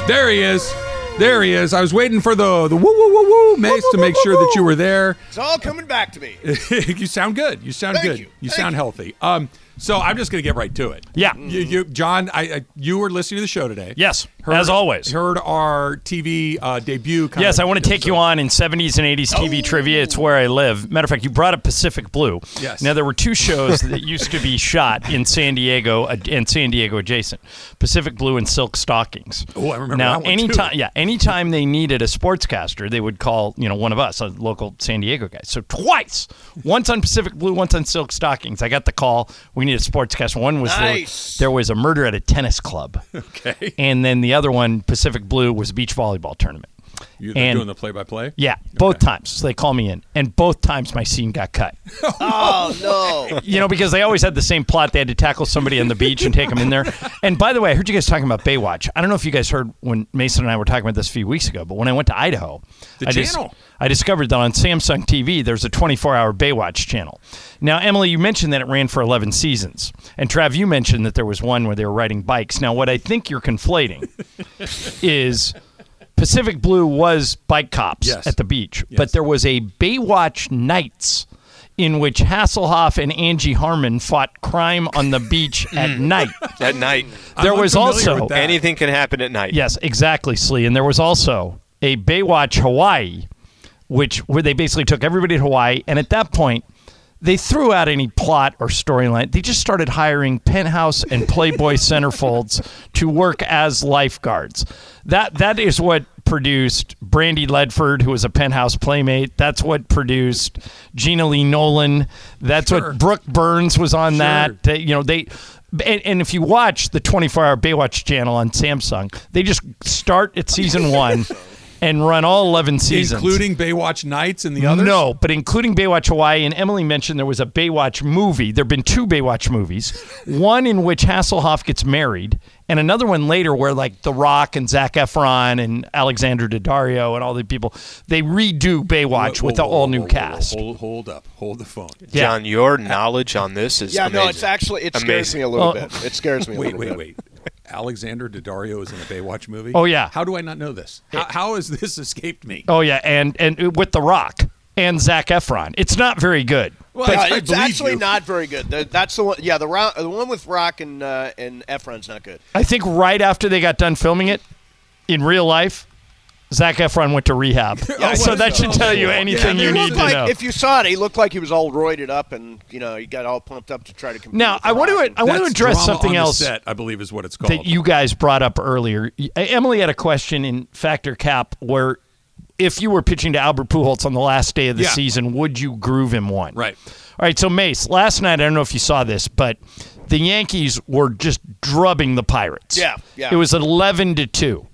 There he is. There he is. I was waiting for the woo woo woo woo Mace to make sure that you were there. It's all coming back to me. You sound good. You sound Thank good. you. You Thank sound you. healthy. So I'm just going to get right to it. Yeah. John, you were listening to the show today. Yes, as always. Heard our TV debut. Yes, I want to take you on in 70s and 80s TV trivia. It's where I live. Matter of fact, you brought up Pacific Blue. Yes. Now, there were two shows that used to be shot in San Diego and San Diego adjacent. Pacific Blue and Silk Stockings. Oh, I remember now, that one, too. anytime they needed a sportscaster, they would call, one of us, a local San Diego guy. So twice. Once on Pacific Blue, once on Silk Stockings. I got the call. We need a sportscaster. One was Nice. there was a murder at a tennis club. Okay. And then the other one, Pacific Blue, was a beach volleyball tournament. You're And- doing the play-by-play? Yeah, both times. So they call me in. And both times my scene got cut. Oh, no. Because they always had the same plot. They had to tackle somebody on the beach and take them in there. And by the way, I heard you guys talking about Baywatch. I don't know if you guys heard when Mason and I were talking about this a few weeks ago, but when I went to Idaho, I discovered that on Samsung TV, there's a 24-hour Baywatch channel. Now, Emily, you mentioned that it ran for 11 seasons. And Trav, you mentioned that there was one where they were riding bikes. Now, what I think you're conflating is Pacific Blue was bike cops at the beach, but there was a Baywatch Nights in which Hasselhoff and Angie Harmon fought crime on the beach at night. At night. There was also anything can happen at night. Yes, exactly, Slee. And there was also a Baywatch Hawaii, where they basically took everybody to Hawaii, and at that point, they threw out any plot or storyline. They just started hiring Penthouse and Playboy centerfolds to work as lifeguards. That is what produced Brandy Ledford, who was a Penthouse playmate. That's what produced Gina Lee Nolan. That's what Brooke Burns was on that. And if you watch the 24-hour Baywatch channel on Samsung, they just start at season 1 and run all 11 seasons. Including Baywatch Nights and the others? No, but including Baywatch Hawaii. And Emily mentioned there was a Baywatch movie. There have been 2 Baywatch movies. One in which Hasselhoff gets married, and another one later where like The Rock and Zac Efron and Alexander Daddario and all the people, they redo Baywatch with the all-new cast. Hold up. Hold the phone. Yeah. John, your knowledge on this is amazing. No, it scares me a little bit. It scares me a little bit. Wait. Alexander Daddario is in a Baywatch movie? Oh, yeah. How do I not know this? How has this escaped me? Oh, yeah, and with The Rock and Zac Efron. It's not very good. Well, it's actually not very good. That's the one. Yeah, the one with Rock and Efron's not good. I think right after they got done filming it, in real life, Zac Efron went to rehab. So that should tell you anything you need to know. If you saw it, he looked like he was all roided up, and he got all pumped up to try to compete. Now, I want to address something on else the set, I believe is what it's called. that you guys brought up earlier. Emily had a question in Factor Cap where if you were pitching to Albert Pujols on the last day of the season, would you groove him one? Right. All right, so Mace, last night, I don't know if you saw this, but the Yankees were just drubbing the Pirates. Yeah. It was 11-2.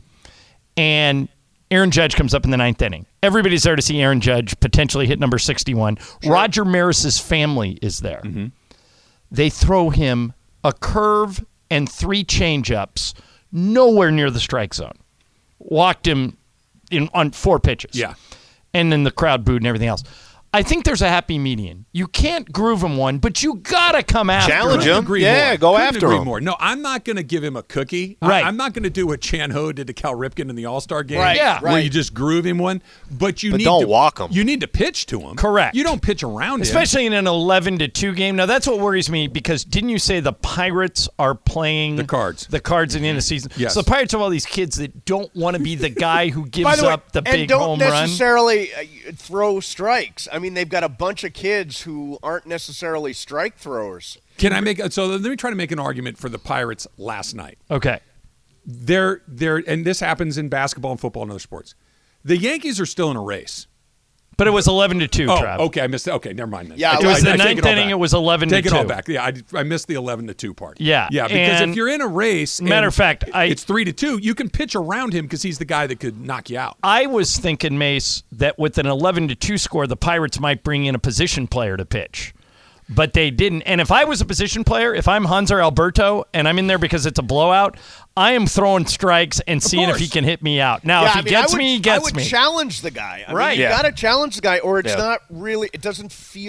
And Aaron Judge comes up in the 9th inning. Everybody's there to see Aaron Judge potentially hit number 61. Sure. Roger Maris's family is there. Mm-hmm. They throw him a curve and 3 changeups nowhere near the strike zone. Walked him on 4 pitches. Yeah. And then the crowd booed and everything else. I think there's a happy median. You can't groove him one, but you got to come after Challenge him. him. Yeah, go after him. More. No, I'm not going to give him a cookie. Right. I'm not going to do what Chan Ho did to Cal Ripken in the All-Star game. Right, yeah. Where you just groove him one. But don't walk him. You need to pitch to him. Correct. You don't pitch around him. Especially in an 11-2 game. Now, that's what worries me because didn't you say the Pirates are playing the Cards. The Cards in the end of season? Yes. So the Pirates have all these kids that don't want to be the guy who gives By the way, up the and big don't home run. necessarily throw strikes. I mean, they've got a bunch of kids who aren't necessarily strike throwers. Can I make so? Let me try to make an argument for the Pirates last night. Okay. They're and this happens in basketball and football and other sports. The Yankees are still in a race. But it was 11-2, Oh, Trav. okay, I missed it. Okay, never mind then. Yeah, It was the I take 9th it all inning. back. It was 11-2. Take it all back. Yeah, I missed the 11-2 part. Yeah, yeah, because and if you're in a race, matter of fact, it's 3-2. You can pitch around him because he's the guy that could knock you out. I was thinking, Mace, that with an 11-2 score, the Pirates might bring in a position player to pitch. But they didn't. And if I was a position player, if I'm Hanser Alberto and I'm in there because it's a blowout, I am throwing strikes and seeing if he can hit me out. Now, if he gets me, he gets me. I would challenge the guy. Right. You got to challenge the guy, or it's not really. It doesn't feel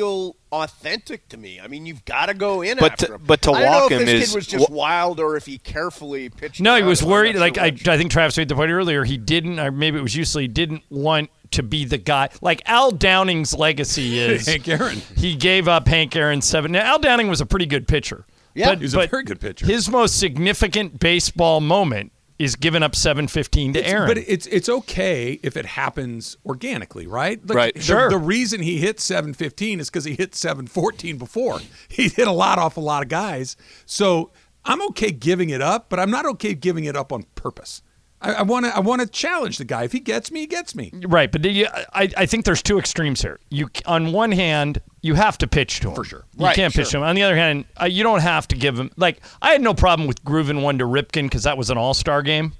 authentic to me. I mean, you've got to go in but after him. But to I don't walk know if him this is kid was just wild or if he carefully pitched. No, he was worried. Like sure I think Travis made the point earlier. He didn't, or maybe it was usually didn't want to be the guy. Like Al Downing's legacy is Hank Aaron. He gave up Hank Aaron 7. Now, Al Downing was a pretty good pitcher. Yeah, he was a very good pitcher. His most significant baseball moment is giving up 715 to Aaron. But it's okay if it happens organically, right? Like, right. Sure. The reason he hit 715 is because he hit 714 before. He hit a lot off a lot of guys. So I'm okay giving it up, but I'm not okay giving it up on purpose. I want to challenge the guy. If he gets me, he gets me. Right, but I think there's two extremes here. On one hand, you have to pitch to him. For sure. You can't pitch to him. On the other hand, you don't have to give him. Like, I had no problem with grooving one to Ripken because that was an all-star game.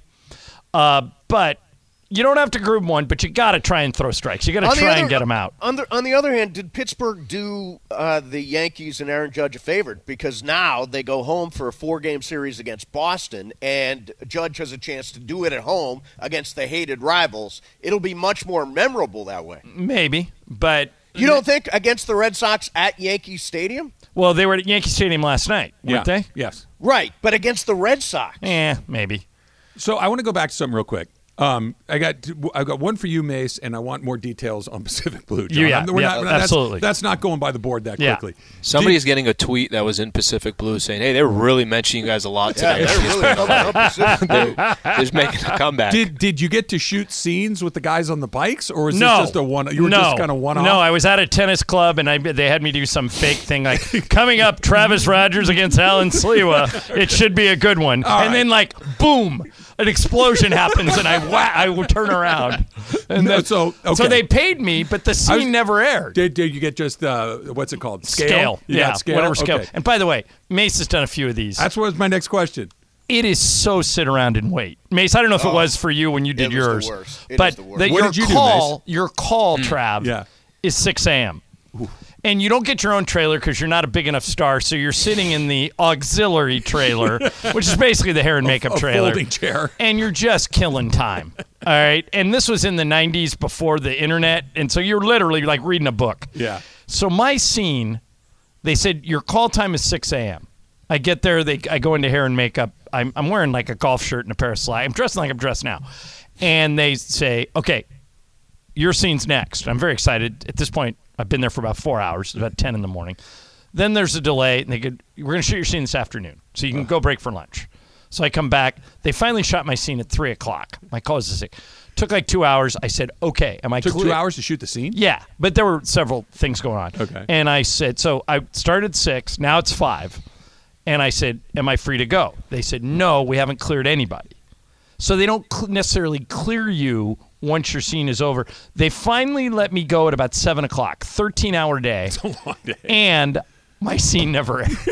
But you don't have to groove one, but you got to try and throw strikes. You got to try and get them out. On the other hand, did Pittsburgh do the Yankees and Aaron Judge a favor? Because now they go home for a 4-game series against Boston, and Judge has a chance to do it at home against the hated rivals. It'll be much more memorable that way. Maybe, but you don't think against the Red Sox at Yankee Stadium? Well, they were at Yankee Stadium last night, weren't they? Yes. Right, but against the Red Sox. Maybe. So I want to go back to something real quick. I've got one for you, Mace, and I want more details on Pacific Blue. John. Absolutely. That's not going by the board that quickly. Somebody's getting a tweet that was in Pacific Blue saying, "Hey, they were really mentioning you guys a lot today." Yeah, they're really coming up Pacific Blue. They're just making a comeback. Did you get to shoot scenes with the guys on the bikes, or was No. this just a one? You were just kind of one-off. No, I was at a tennis club, and they had me do some fake thing like, coming up, Travis Rogers against Alan Sliwa. It should be a good one. And then, like, boom, an explosion happens, and I will turn around. And then, so they paid me, but the scene never aired. Did you get just what's it called? Scale. You got scale? Whatever scale. Okay. And by the way, Mace has done a few of these. That's what was my next question. It is so sit around and wait. Mace, I don't know if it was for you when you did yours. The worst. But the worst. What did you do, Mace? Your call, Trav, is 6 a.m. And you don't get your own trailer because you're not a big enough star, so you're sitting in the auxiliary trailer, which is basically the hair and makeup trailer. Folding chair. And you're just killing time. All right? And this was in the 90s before the internet, and so you're literally like reading a book. Yeah. So my scene, they said, your call time is 6 a.m. I get there, I go into hair and makeup. I'm wearing like a golf shirt and a pair of slides. I'm dressing like I'm dressed now. And they say, okay, your scene's next. I'm very excited. At this point, I've been there for about 4 hours. It's about 10 in the morning. Then there's a delay, and we're going to shoot your scene this afternoon, so you can go break for lunch. So I come back. They finally shot my scene at 3 o'clock. My call is at 6. Took like 2 hours. I said, okay, am I Took clear? 2 hours to shoot the scene? Yeah, but there were several things going on. Okay. And I said, so I started at 6. Now it's 5. And I said, am I free to go? They said, no, we haven't cleared anybody. So they don't necessarily clear you once your scene is over. They finally let me go at about 7 o'clock, 13-hour day. It's a long day. And my scene never ended.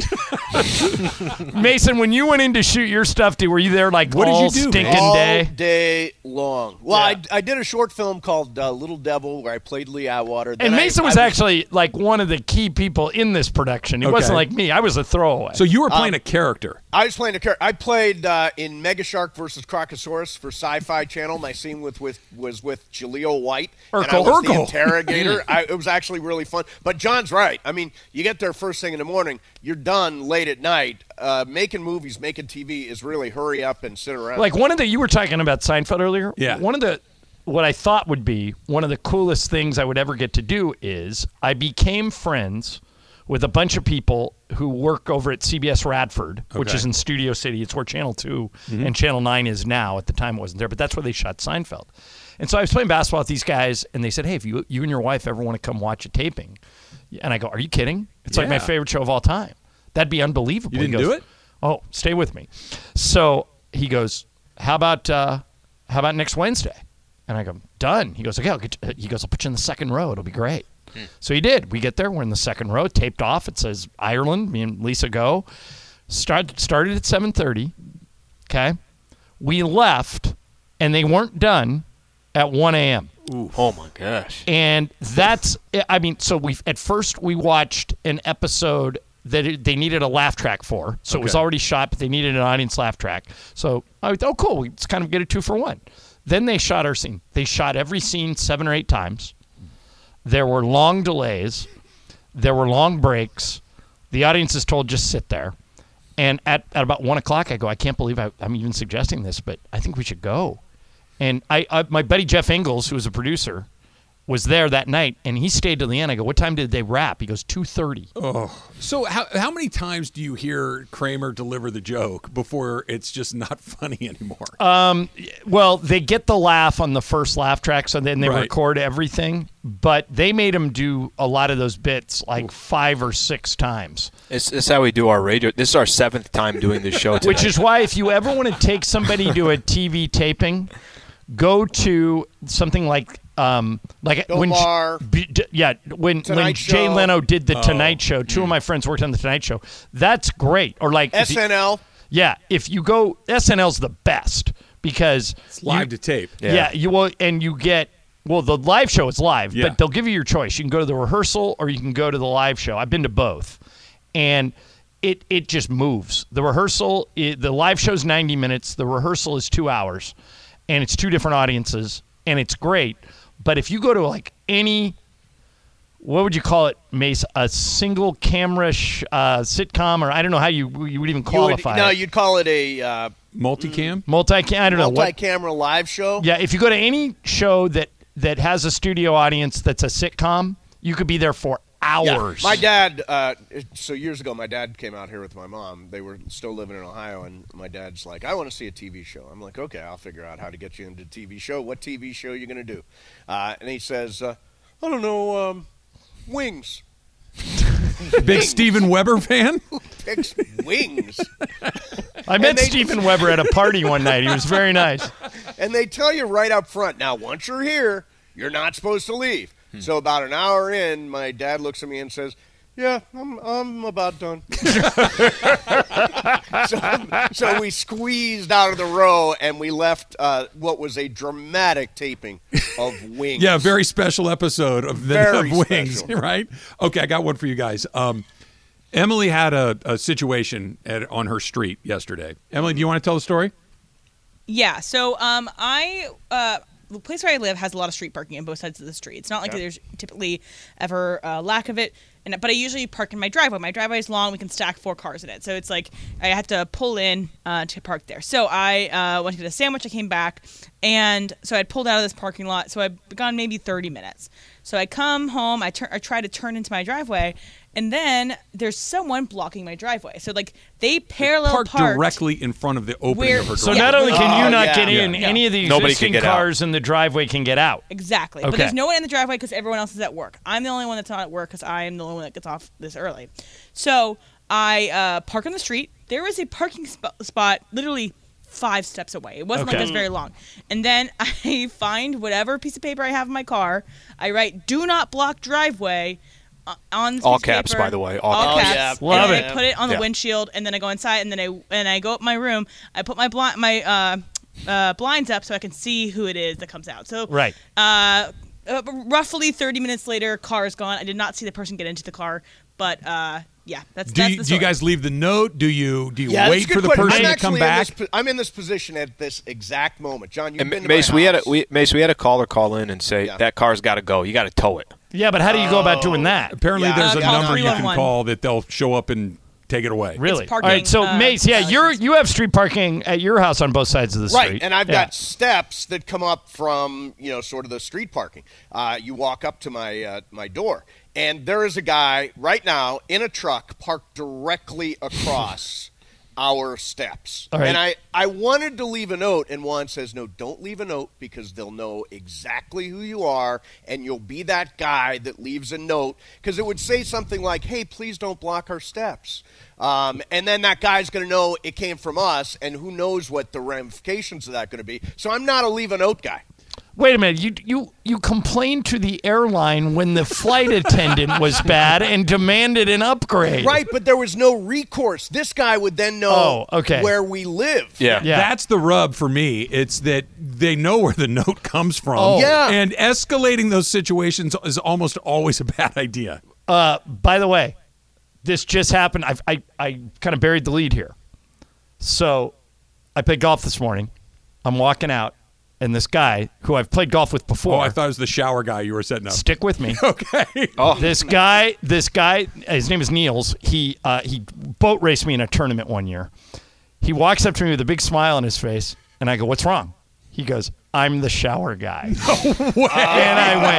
Mason, when you went in to shoot your stuff, were you there like what all did you do, stinking man? all day? day long. Well, I did a short film called Little Devil where I played Lee Atwater. And Mason was actually like one of the key people in this production. He wasn't like me. I was a throwaway. So you were playing a character. I was playing a character. I played in Mega Shark vs. Crocosaurus for Sci-Fi Channel. My scene was with Jaleel White. And I was the interrogator. It was actually really fun. But John's right. I mean, you get there first thing in the morning. You're done late at night. Making movies, making TV is really hurry up and sit around. Like you were talking about Seinfeld earlier. Yeah. What I thought would be one of the coolest things I would ever get to do is I became friends with a bunch of people who work over at CBS Radford, which is in Studio City. It's where Channel 2 and Channel 9 is now. At the time it wasn't there, but that's where they shot Seinfeld. And so I was playing basketball with these guys, and they said, hey, if you and your wife ever want to come watch a taping. And I go, are you kidding? It's like my favorite show of all time. That'd be unbelievable. You didn't do it? Oh, stay with me. So he goes, how about next Wednesday? And I go, done. He goes, okay, I'll put you in the second row. It'll be great. So he did. We get there. We're in the second row, taped off. It says Ireland. Me and Lisa go. Started at 7:30. Okay. We left, and they weren't done at 1 a.m. Ooh. Oh, my gosh. And that's, so at first we watched an episode that they needed a laugh track for. So it was already shot, but they needed an audience laugh track. So I thought, oh, cool. Let's kind of get a 2-for-1. Then they shot our scene. They shot every scene 7 or 8 times. There were long delays. There were long breaks. The audience is told just sit there. And at about 1 o'clock, I go, I can't believe I'm even suggesting this, but I think we should go. And my buddy Jeff Ingalls, who was a producer, was there that night, and he stayed till the end. I go, what time did they wrap? He goes, 2:30. Oh, so how many times do you hear Kramer deliver the joke before it's just not funny anymore? Well, they get the laugh on the first laugh track, so then they Right. record everything. But they made him do a lot of those bits like 5 or 6 times. It's how we do our radio. This is our 7th time doing this show tonight. Which is why if you ever want to take somebody to a TV taping, go to something like when Maher. when Tonight Jay Show. Leno did the Tonight Show. 2 of my friends worked on the Tonight Show. That's great. Or like SNL. if you go, SNL's the best because It's live to tape. Yeah, you will, and you get. Well, the live show is live, Yeah. but they'll give you your choice. You can go to the rehearsal or you can go to the live show. I've been to both, and it just moves. The rehearsal, the live show's 90 minutes. The rehearsal is 2 hours, and it's 2 different audiences, and it's great. But if you go to like any, what would you call it, Mace? A single camera sitcom, or I don't know how you would even qualify it. You'd call it a Multicam? Multi-cam. I don't know what. multi-camera live show. Yeah, if you go to any show that has a studio audience that's a sitcom, you could be there for hours. Yeah. My dad, so years ago, my dad came out here with my mom. They were still living in Ohio, and my dad's like, I want to see a TV show. I'm like, okay, I'll figure out how to get you into a TV show. What TV show are you going to do? And he says, I don't know, Wings. Big Steven Weber fan? Who picks Wings? I met Steven Weber at a party one night. He was very nice. And they tell you right up front, now, once you're here, you're not supposed to leave. So about an hour in, my dad looks at me and says, yeah, I'm about done. So we squeezed out of the row, and we left what was a dramatic taping of Wings. Yeah, very special episode of Very Wings, special. right? Okay, I got one for you guys. Emily had a situation on her street yesterday. Emily, do you want to tell the story? Yeah. So the place where I live has a lot of street parking on both sides of the street. It's not like there's typically ever a lack of it. But I usually park in my driveway. My driveway is long. We can stack 4 cars in it. So it's like I have to pull in to park there. So I went to get a sandwich. I came back. And so I pulled out of this parking lot. So I've gone maybe 30 minutes. So I come home. I try to turn into my driveway. And then there's someone blocking my driveway. So like they parallel Parked directly in front of the opening of her So driveway. not only can you not yeah. get in, Yeah. any of the Nobody existing can get out. cars in the driveway can get out. Exactly. Okay. But there's no one in the driveway because everyone else is at work. I'm the only one that's not at work because I am the only one that gets off this early. So I park on the street. There is a parking spot literally 5 steps away. It wasn't like it was very long. And then I find whatever piece of paper I have in my car. I write, do not block driveway on this All piece of caps, paper. by the way. All caps. caps. Love and it. then I put it on the Yeah. windshield, and then I go inside, and then I go up my room. I put my blinds up so I can see who it is that comes out. So Right. Roughly 30 minutes later, car is gone. I did not see the person get into the car, but yeah, that's Do the you story. guys leave the note? Do you Yeah, that's wait a good for the question. person I'm to come actually back? I'm in this position at this exact moment. John, you've And been to Mace, my we house. had a caller call in and say Yeah. that car's got to go. You got to tow it. Yeah, but how do you go about doing that? Apparently, Yeah, there's a call number you can 311. call that they'll show up and take it away. Really? parking, All right, so Mace, yeah, license. you have street parking at your house on both sides of the street. Right, and I've Yeah. got steps that come up from sort of the street parking. You walk up to my door, and there is a guy right now in a truck parked directly across our steps. All right. And I wanted to leave a note, and Juan says, no, don't leave a note because they'll know exactly who you are, and you'll be that guy that leaves a note because it would say something like, hey, please don't block our steps. And then that guy's going to know it came from us, and who knows what the ramifications of that are going to be. So I'm not a leave a note guy. Wait a minute. You complained to the airline when the flight attendant was bad and demanded an upgrade. Right, but there was no recourse. This guy would then know where we live. Yeah. Yeah. That's the rub for me. It's that they know where the note comes from. Oh. Yeah. And escalating those situations is almost always a bad idea. By the way, this just happened. I kind of buried the lead here. So I played golf this morning. I'm walking out, and this guy who I've played golf with before. Oh, I thought it was the shower guy you were setting up. Stick with me. Okay. This guy, his name is Niels. He boat raced me in a tournament one year. He walks up to me with a big smile on his face, and I go, "What's wrong?" He goes, "I'm the shower guy." No way. And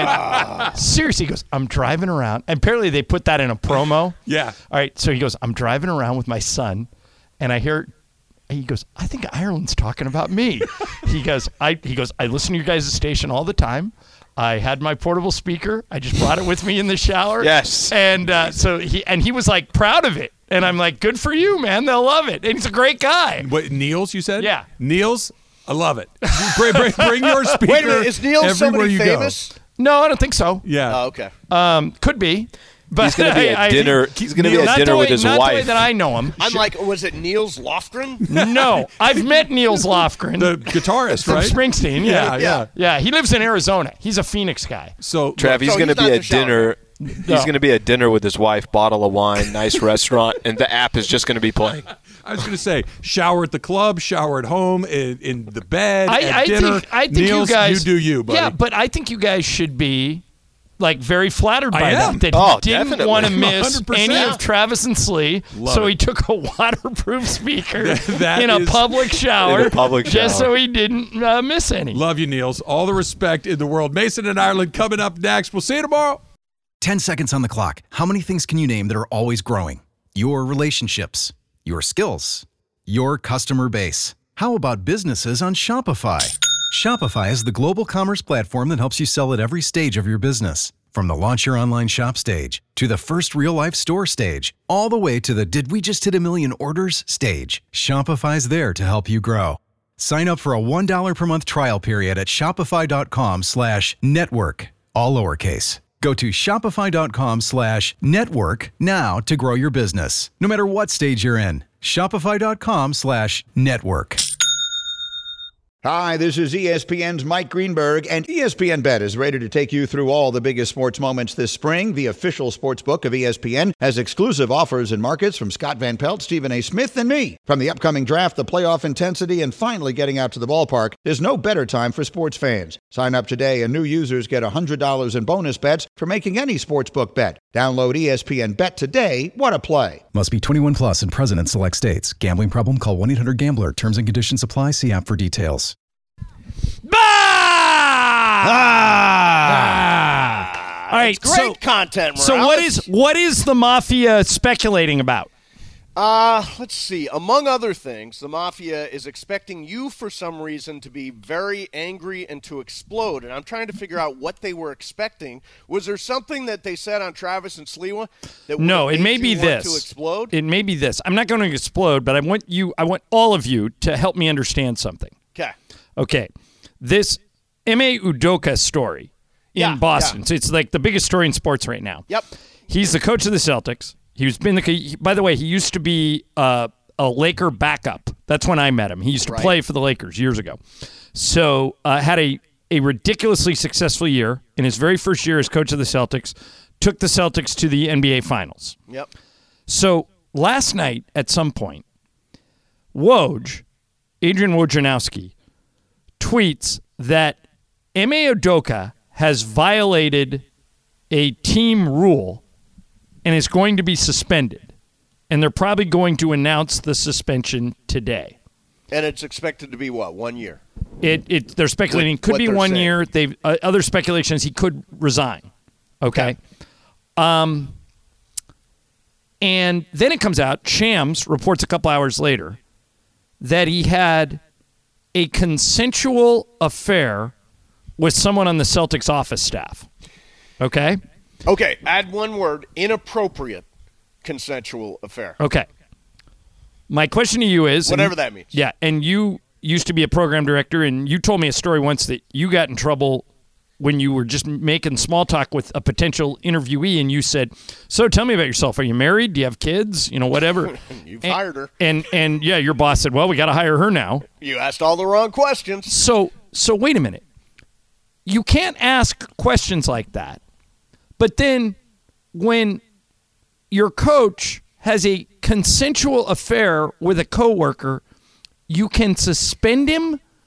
I went, seriously? He goes, "I'm driving around." And apparently they put that in a promo. Yeah. All right. So he goes, "I'm driving around with my son, and I hear." He goes, "I think Ireland's talking about me." He goes, I listen to your guys' station all the time. I had my portable speaker. I just brought it with me in the shower. Yes. And so he was like proud of it. And I'm like, good for you, man. They'll love it. And he's a great guy. What, Niels, you said? Yeah. Niels, I love it. Bring your speaker. Wait a minute, is Niels everywhere somebody you famous? No, I don't think so. Yeah. Oh, okay. Could be. But He's going to be at dinner. He's going to be at not dinner the way, with his not wife. the way that I know him. I'm like, was it Niels Lofgren? No, I've met Niels Lofgren. The guitarist, from right? Springsteen. Yeah. Yeah. Yeah, he lives in Arizona. He's a Phoenix guy. So, Trav, he's So going to he's be not at the shower dinner. He's going to be at dinner with his wife, bottle of wine, nice restaurant, and the app is just going to be playing. I was going to say, shower at the club, shower at home, in the bed, at dinner. I think Niels, you guys. you do you, buddy. Yeah, but I think you guys should be like very flattered by I am. that. Oh, He didn't definitely. want to miss 100%. any of Travis and Slee, Love so it. he took a waterproof speaker That in a is- public shower, In a public just shower. so he didn't miss any. Love you, Niels. All the respect in the world. Mason and Ireland coming up next. We'll see you tomorrow. 10 seconds on the clock. How many things can you name that are always growing? Your relationships, your skills, your customer base. How about businesses on Shopify? Shopify is the global commerce platform that helps you sell at every stage of your business. From the launch your online shop stage to the first real-life store stage, all the way to the did we just hit a million orders stage. Shopify's there to help you grow. Sign up for a $1 per month trial period at shopify.com/network, all lowercase. Go to shopify.com/network now to grow your business, no matter what stage you're in. Shopify.com/network. Hi, this is ESPN's Mike Greenberg, and ESPN Bet is ready to take you through all the biggest sports moments this spring. The official sports book of ESPN has exclusive offers and markets from Scott Van Pelt, Stephen A. Smith, and me. From the upcoming draft, the playoff intensity, and finally getting out to the ballpark, there's no better time for sports fans. Sign up today, and new users get $100 in bonus bets for making any sportsbook bet. Download ESPN Bet today. What a play. Must be 21 plus and present in select states. Gambling problem? Call 1-800-GAMBLER. Terms and conditions apply. See app for details. All right, It's great content, So Morales. what is the mafia speculating about? Let's see. Among other things, the Mafia is expecting you, for some reason, to be very angry and to explode. And I'm trying to figure out what they were expecting. Was there something that they said on Travis and Sliwa that would No, have it made may you be want this. to explode? It may be this. I'm not going to explode, but I want all of you to help me understand something. Okay. Okay, this Ime Udoka story in Boston. yeah. So it's like the biggest story in sports right now. Yep. He's the coach of the Celtics. By the way, he used to be a Laker backup. That's when I met him. He used to play for the Lakers years ago. So had a ridiculously successful year in his very first year as coach of the Celtics. Took the Celtics to the NBA Finals. Yep. So last night, at some point, Adrian Wojnarowski, tweets that Ime Udoka has violated a team rule and is going to be suspended. And they're probably going to announce the suspension today. And it's expected to be, what, 1 year? They're speculating could What be they're 1 saying. year. They've other speculation is he could resign. Okay. And then it comes out, Shams reports a couple hours later that he had a consensual affair with someone on the Celtics office staff. Okay? Okay, add one word, inappropriate consensual affair. Okay. My question to you is... Whatever that means. Yeah, and you used to be a program director, and you told me a story once that you got in trouble when you were just making small talk with a potential interviewee, and you said, so tell me about yourself. Are you married? Do you have kids? Whatever. You've hired her. And yeah, your boss said, well, we got to hire her now. You asked all the wrong questions. So wait a minute. You can't ask questions like that. But then when your coach has a consensual affair with a coworker, you can suspend him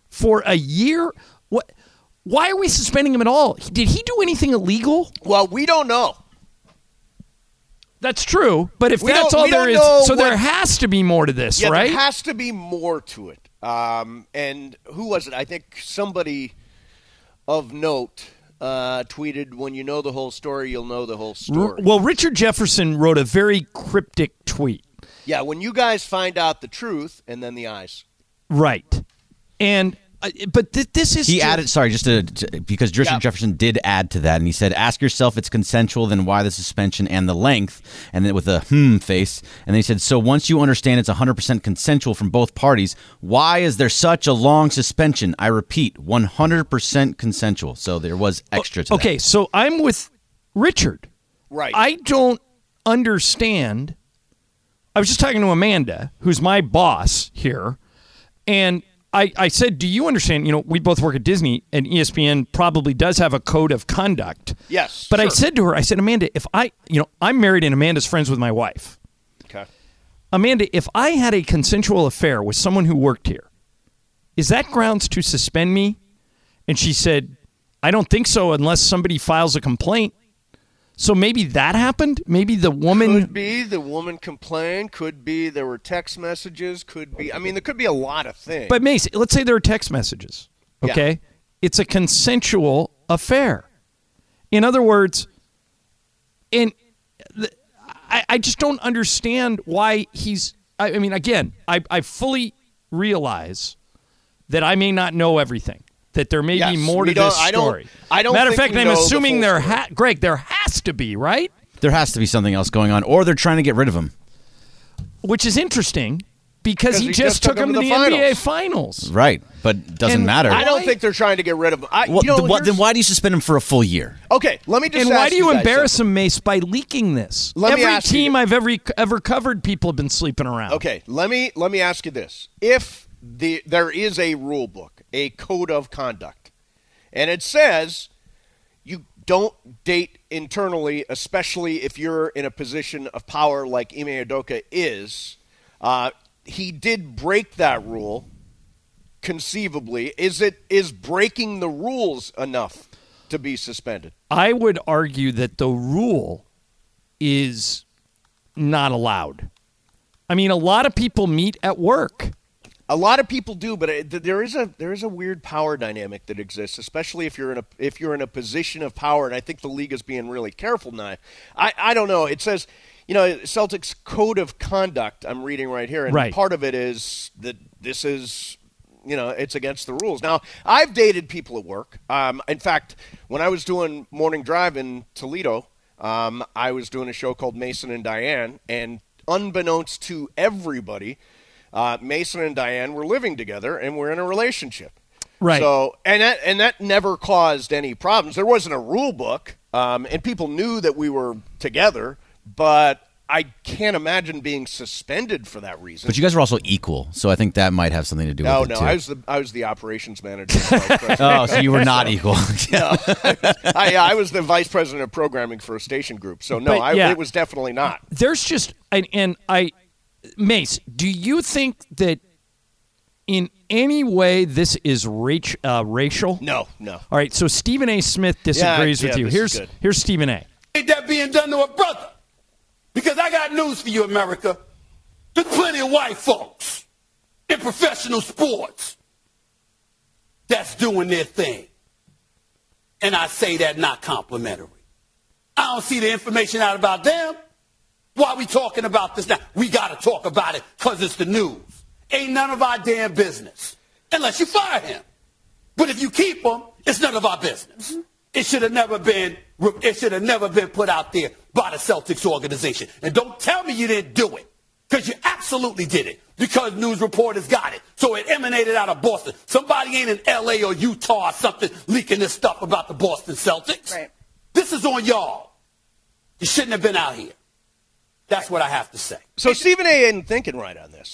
for a year? What? Why are we suspending him at all? Did he do anything illegal? Well, we don't know. That's true, but if that's all there is, so there has to be more to this, right? There has to be more to it. And who was it? I think somebody of note tweeted, when you know the whole story, you'll know the whole story. Well, Richard Jefferson wrote a very cryptic tweet. Yeah, when you guys find out the truth, and then the eyes. Right. And but this is he added because Richard Jefferson did add to that, and he said, ask yourself if it's consensual, then why the suspension and the length, and then with a face, and then he said, so once you understand it's 100% consensual from both parties, why is there such a long suspension? I repeat, 100% consensual. So there was extra to that. Okay, so I'm with Richard. Right. I don't understand. I was just talking to Amanda, who's my boss here, and I said, do you understand, we both work at Disney, and ESPN probably does have a code of conduct. Yes, But sure. I said to her, Amanda, if I'm married and Amanda's friends with my wife. Okay. Amanda, if I had a consensual affair with someone who worked here, is that grounds to suspend me? And she said, I don't think so unless somebody files a complaint. So maybe that happened? Maybe the woman... Could be the woman complained. Could be there were text messages. Could be... I mean, there could be a lot of things. But Mace, let's say there are text messages, okay? Yeah. It's a consensual affair. In other words, I just don't understand why he's... I mean, again, I fully realize that I may not know everything. That there may be more to this story. I don't Matter of think fact, I'm assuming Greg, there has to be, right? There has to be something else going on, or they're trying to get rid of him. Which is interesting because he just took him to the NBA Finals. Right, but it doesn't matter. I don't think they're trying to get rid of him. Then why do you suspend him for a full year? Okay, let me just And ask why do you embarrass something. him, Mace, by leaking this? Every team I've ever covered, people have been sleeping around. Okay, let me ask you this. If there is a rule book, a code of conduct, and it says you don't date internally, especially if you're in a position of power like Ime Udoka is. He did break that rule, conceivably. Is breaking the rules enough to be suspended? I would argue that the rule is not allowed. I mean, a lot of people meet at work. A lot of people do, but there is a weird power dynamic that exists, especially if you're in a position of power. And I think the league is being really careful now. I don't know. It says, Celtics code of conduct. I'm reading right here, and part of it is that this is, it's against the rules. Now, I've dated people at work. In fact, when I was doing Morning Drive in Toledo, I was doing a show called Mason and Diane, and unbeknownst to everybody, Mason and Diane were living together and were in a relationship. Right. So, and that never caused any problems. There wasn't a rule book, and people knew that we were together, but I can't imagine being suspended for that reason. But you guys were also equal, so I think that might have something to do with it too. I was the operations manager. Oh, so you were not equal. No. I was the vice president of programming for a station group. So no, it was definitely not. There's just Mace, do you think that in any way this is racial? No. All right, so Stephen A. Smith disagrees with you. Here's Stephen A. Ain't that being done to a brother? Because I got news for you, America. There's plenty of white folks in professional sports that's doing their thing. And I say that not complimentary. I don't see the information out about them. Why are we talking about this now? We got to talk about it because it's the news. Ain't none of our damn business unless you fire him. But if you keep him, it's none of our business. Mm-hmm. It should have never been put out there by the Celtics organization. And don't tell me you didn't do it, because you absolutely did it, because news reporters got it. So it emanated out of Boston. Somebody ain't in L.A. or Utah or something leaking this stuff about the Boston Celtics. Right. This is on y'all. You shouldn't have been out here. That's what I have to say. So Stephen A. isn't thinking right on this.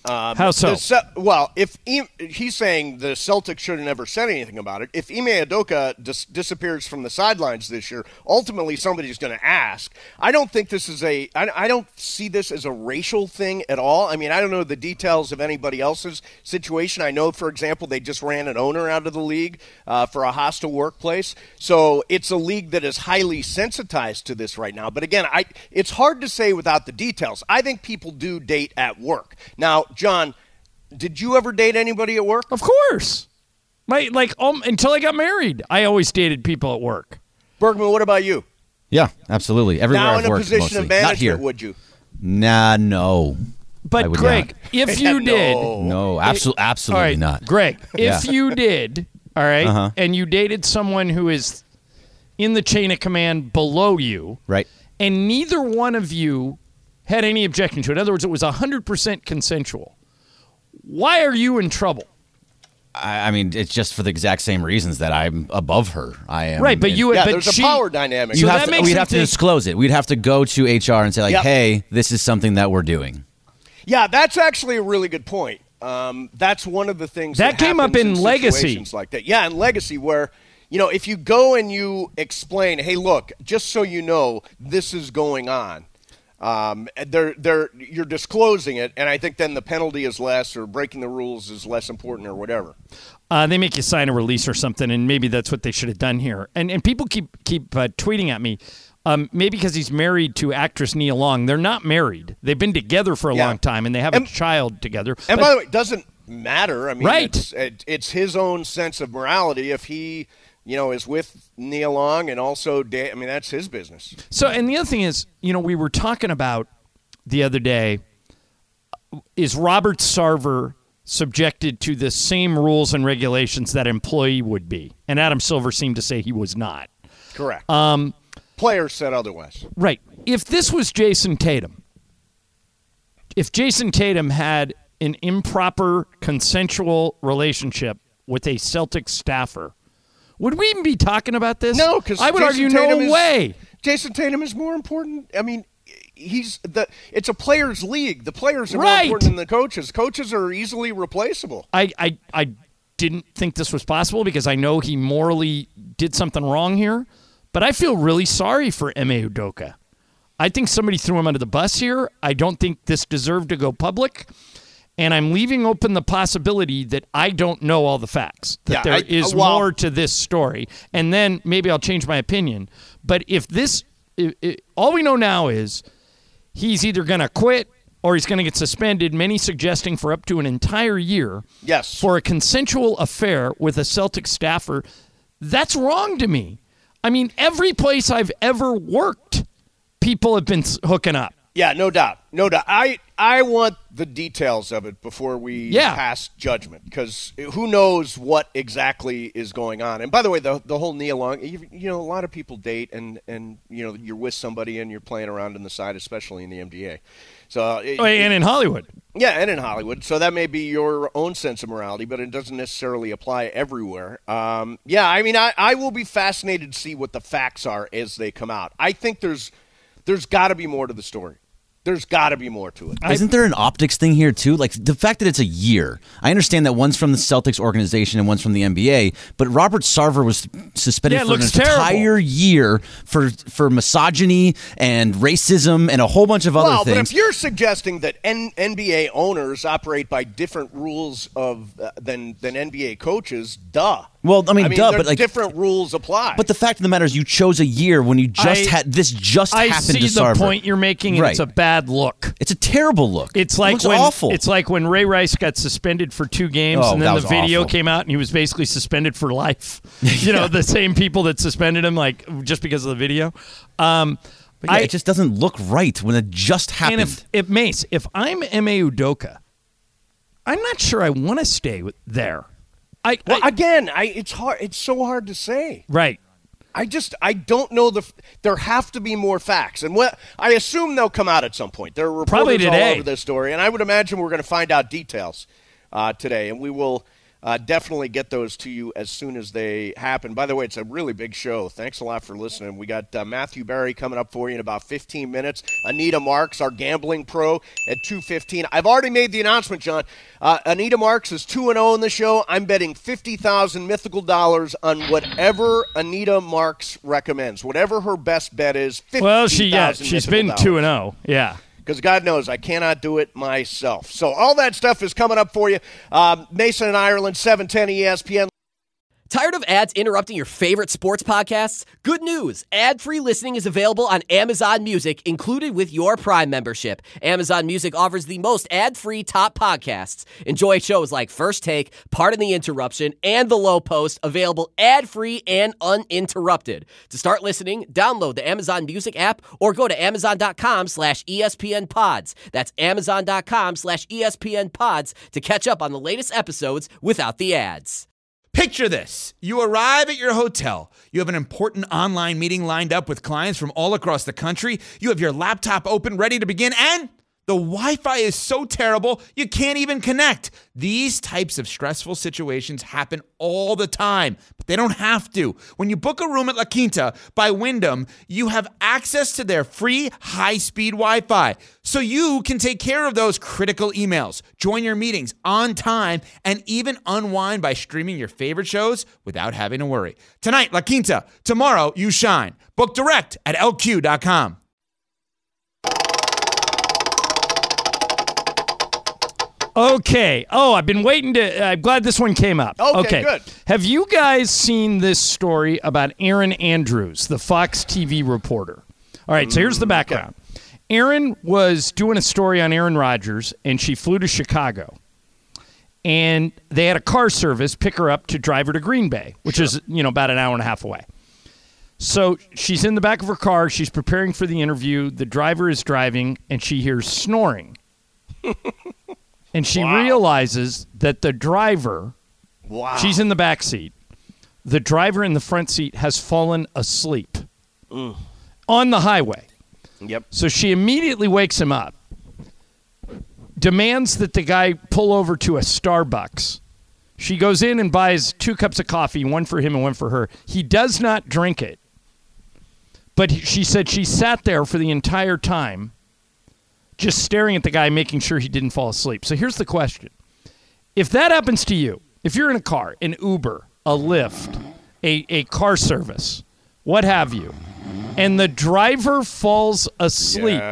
How so? If he's saying the Celtics should have never said anything about it. If Ime Udoka disappears from the sidelines this year, ultimately somebody's going to ask. I don't think this is I don't see this as a racial thing at all. I mean, I don't know the details of anybody else's situation. I know, for example, they just ran an owner out of the league for a hostile workplace. So it's a league that is highly sensitized to this right now. But again, it's hard to say without the details. I think people do date at work. Now, John, did you ever date anybody at work? Of course. Until I got married, I always dated people at work. Bergman, what about you? Yeah, absolutely. Everywhere now I've in a worked, position mostly. of management, Not here. would you? Nah, no. But Greg, if you did, no, absolutely not. Greg, if you did, all right, and you dated someone who is in the chain of command below you, right, and neither one of you had any objection to it. In other words, it was 100% consensual. Why are you in trouble? I mean, it's just for the exact same reasons that I'm above her. I am right, but there's a power dynamic. We'd have to disclose it. We'd have to go to HR and say, like, hey, this is something that we're doing. Yeah, that's actually a really good point. That's one of the things that came up in Legacy. Like that. Yeah, in Legacy, where if you go and you explain, hey, look, just so you know, this is going on. You're disclosing it, and I think then the penalty is less, or breaking the rules is less important, or whatever. They make you sign a release or something, and maybe that's what they should have done here. And people keep tweeting at me, maybe because he's married to actress Nia Long. They're not married. They've been together for a long time, and they have a child together. And by the way, it doesn't matter. I mean, right. It's his own sense of morality. If he is with Nia Long and also that's his business. So, and the other thing is, we were talking about the other day, is Robert Sarver subjected to the same rules and regulations that employee would be? And Adam Silver seemed to say he was not. Correct. Players said otherwise. Right. If this was Jason Tatum, if Jason Tatum had an improper consensual relationship with a Celtics staffer, would we even be talking about this? No, because I would argue no way. Jason Tatum is more important. I mean, it's a players' league. The players are more important than the coaches. Coaches are easily replaceable. I didn't think this was possible because I know he morally did something wrong here, but I feel really sorry for Ime Udoka. I think somebody threw him under the bus here. I don't think this deserved to go public. And I'm leaving open the possibility that I don't know all the facts, that there is more to this story. And then maybe I'll change my opinion. But if this, all we know now is he's either going to quit or he's going to get suspended, many suggesting for up to an entire year. Yes. For a consensual affair with a Celtic staffer. That's wrong to me. I mean, every place I've ever worked, people have been hooking up. Yeah, no doubt. No doubt. I want the details of it before we pass judgment, because who knows what exactly is going on. And by the way, the whole Nia Long, a lot of people date and you're with somebody and you're playing around on the side, especially in the NBA. So and in Hollywood. Yeah, and in Hollywood. So that may be your own sense of morality, but it doesn't necessarily apply everywhere. I will be fascinated to see what the facts are as they come out. I think there's got to be more to the story. There's got to be more to it. Isn't there an optics thing here, too? Like, the fact that it's a year. I understand that one's from the Celtics organization and one's from the NBA, but Robert Sarver was suspended for an entire year for misogyny and racism and a whole bunch of other things. Well, but if you're suggesting that NBA owners operate by different rules than NBA coaches, duh. Well, I mean, but like different rules apply. But the fact of the matter is, you chose a year when you just happened to Sarver. I see the point you're making, and it's a bad look. It's a terrible look. It's like awful. It's like when Ray Rice got suspended for 2 games, and then the video came out, and he was basically suspended for life. The same people that suspended him, like just because of the video. It just doesn't look right when it just happened. And if I'm Ime Udoka, I'm not sure I want to stay there. It's hard. It's so hard to say. Right. I don't know there have to be more facts, and I assume they'll come out at some point. There are reporters all over this story, and I would imagine we're going to find out details today, and we will definitely get those to you as soon as they happen. By the way, it's a really big show. Thanks a lot for listening. We got Matthew Berry coming up for you in about 15 minutes. Anita Marks, our gambling pro, at 2:15. I've already made the announcement, John. Anita Marks is 2-0 in the show. I'm betting $50,000 mythical dollars on whatever Anita Marks recommends. Whatever her best bet is, $50,000 Well, she's been 2-0. Yeah. Because God knows I cannot do it myself. So all that stuff is coming up for you. Mason and Ireland, 710 ESPN. Tired of ads interrupting your favorite sports podcasts? Good news. Ad-free listening is available on Amazon Music, included with your Prime membership. Amazon Music offers the most ad-free top podcasts. Enjoy shows like First Take, Pardon the Interruption, and The Low Post, available ad-free and uninterrupted. To start listening, download the Amazon Music app or go to amazon.com/ESPN Pods. That's amazon.com/ESPN Pods to catch up on the latest episodes without the ads. Picture this. You arrive at your hotel. You have an important online meeting lined up with clients from all across the country. You have your laptop open, ready to begin, and the Wi-Fi is so terrible, you can't even connect. These types of stressful situations happen all the time, but they don't have to. When you book a room at La Quinta by Wyndham, you have access to their free high-speed Wi-Fi, so you can take care of those critical emails, join your meetings on time, and even unwind by streaming your favorite shows without having to worry. Tonight, La Quinta. Tomorrow, you shine. Book direct at LQ.com. Okay. Oh, I've been waiting to. I'm glad this one came up. Okay, good. Have you guys seen this story about Erin Andrews, the Fox TV reporter? All right, so here's the background. Erin was doing a story on Aaron Rodgers, and she flew to Chicago. And they had a car service pick her up to drive her to Green Bay, which is, about an hour and a half away. So she's in the back of her car. She's preparing for the interview. The driver is driving, and she hears snoring. And she realizes that the driver, she's in the back seat. The driver in the front seat has fallen asleep on the highway. Yep. So she immediately wakes him up, demands that the guy pull over to a Starbucks. She goes in and buys 2 cups of coffee, one for him and one for her. He does not drink it. But she said she sat there for the entire time, just staring at the guy, making sure he didn't fall asleep. So here's the question. If that happens to you, if you're in a car, an Uber, a Lyft, a car service, what have you, and the driver falls asleep,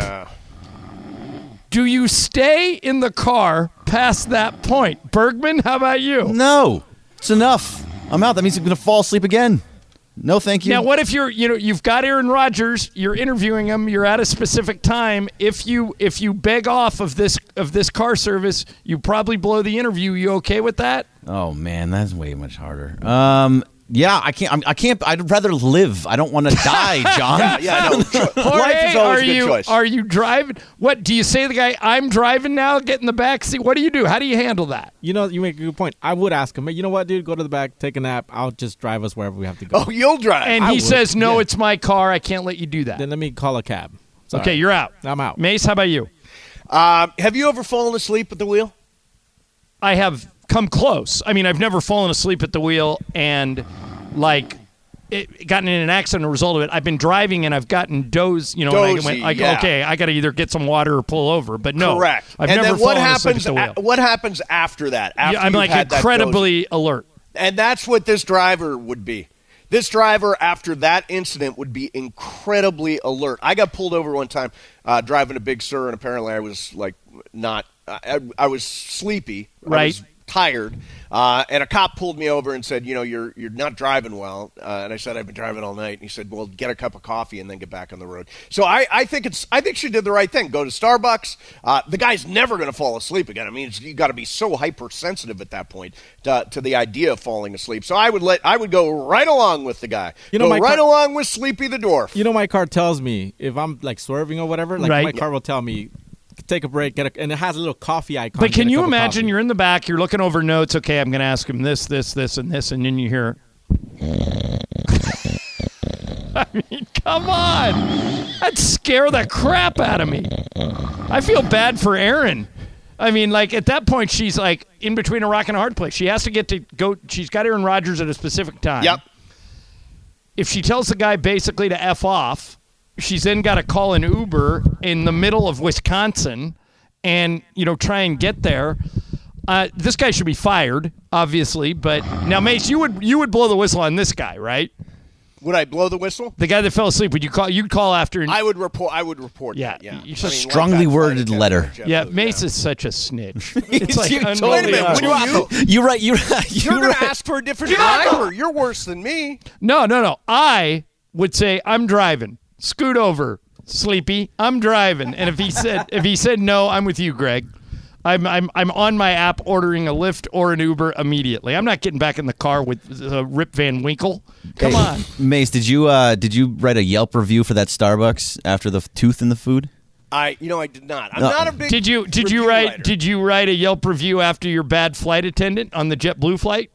do you stay in the car past that point? Bergman, how about you? No. It's enough. I'm out. That means I'm going to fall asleep again. No, thank you. Now, what if you've got Aaron Rodgers, you're interviewing him, you're at a specific time. If you beg off of this car service, you probably blow the interview. You okay with that? Oh man, that's way much harder. Yeah, I can't. I'd rather live. I don't want to die, John. No. Life is always a good choice. Are you driving? What do you say to the guy? I'm driving now. Get in the back seat. What do you do? How do you handle that? You make a good point. I would ask him, you know what, dude? Go to the back, take a nap. I'll just drive us wherever we have to go. Oh, you'll drive. And he says, no, it's my car. I can't let you do that. Then let me call a cab. Sorry. Okay, you're out. I'm out. Mace, how about you? Have you ever fallen asleep at the wheel? I have come close. I mean, I've never fallen asleep at the wheel and gotten in an accident as a result of it. I've been driving and I've gotten dozy, okay, I got to either get some water or pull over. But no, correct. I've and never then what fallen happens? asleep at the wheel. What happens after that? After I'm incredibly alert. And that's what this driver would be. This driver, after that incident, would be incredibly alert. I got pulled over one time driving a Big Sur, and apparently I was I was sleepy. Right. I was tired, and a cop pulled me over and said, you're not driving well. And I said, I've been driving all night. And he said, well, get a cup of coffee and then get back on the road. So I think she did the right thing. Go to Starbucks. The guy's never going to fall asleep again. I mean, you got to be so hypersensitive at that point to the idea of falling asleep. So I would go right along with the guy. Along with Sleepy the Dwarf. My car tells me if I'm swerving or whatever. My car will tell me, take a break, and it has a little coffee icon. But can you imagine you're in the back, you're looking over notes, okay, I'm going to ask him this, and this, and then you hear, I mean, come on. That'd scare the crap out of me. I feel bad for Aaron. I mean, like at that point, she's like in between a rock and a hard place. She has to get to go. She's got Aaron Rodgers at a specific time. Yep. If she tells the guy basically to F off, she's then got to call an Uber in the middle of Wisconsin and, try and get there. This guy should be fired, obviously. But now, Mace, you would blow the whistle on this guy, right? Would I blow the whistle? The guy that fell asleep. Would you call? You'd call after. I would report. Yeah. That, yeah. You strongly worded letter. Yeah. Mace is such a snitch. It's like wait a minute. You're right. You're going to ask for a different driver. You're worse than me. No. I would say I'm driving. Scoot over, Sleepy. I'm driving. And if he said no, I'm with you, Greg. I'm on my app ordering a Lyft or an Uber immediately. I'm not getting back in the car with Rip Van Winkle. Come on, Mace. Did you write a Yelp review for that Starbucks after the tooth in the food? I did not. I'm not a big. Did you write a Yelp review after your bad flight attendant on the JetBlue flight?